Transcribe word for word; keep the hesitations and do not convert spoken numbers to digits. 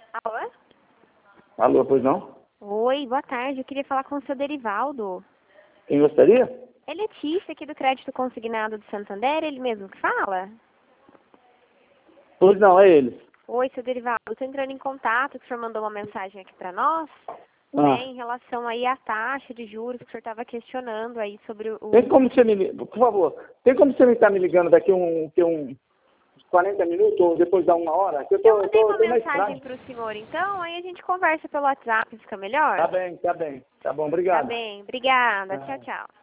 Alô? Alô, pois não? Oi, boa tarde. Eu queria falar com o seu Derivaldo. Quem gostaria? É Letícia, aqui do Crédito Consignado de Santander, ele mesmo que fala? Pois não, é ele. Oi, seu Derivaldo. Estou entrando em contato, que o senhor mandou uma mensagem aqui para nós, Ah. né, em relação aí à taxa de juros que o senhor estava questionando aí sobre o... Tem como você me ligar, por favor, tem como você me estar me ligando daqui um, que um uns quarenta minutos ou depois da uma hora? Que eu tô, Eu eu mandei tô, uma eu tô na mensagem estrada. para o senhor, então, aí a gente conversa pelo WhatsApp, fica melhor? Tá bem, tá bem. Tá bom, Tá obrigado. bem, obrigada. Tchau, Ah. tchau.